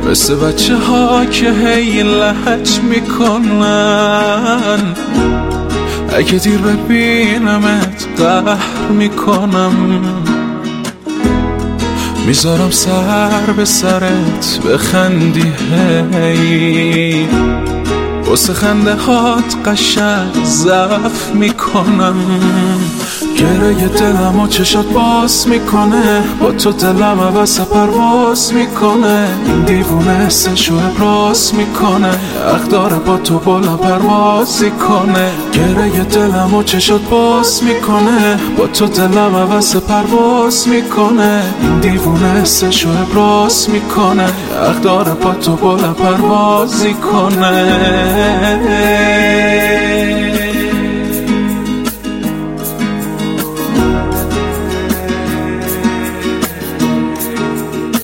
مثل بچه ها که هی لهج میکنن، اگه دیر ببینمت قهر میکنم. میذارم سر به سرت بخندی هی، واسه خنده هات قشنگ ضعف میکنم. گره دلم و چشات باز میکنه، با تو دلم عوض پرواز میکنه. این دیوونه حسشو ابراز میکنه، حق داره با تو بالا پروازی کنه. گره دلم و چشات باز میکنه، با تو دلم عوض پرواز میکنه. این دیوونه حسشو ابراز میکنه، حق داره با تو بالا پروازی کنه.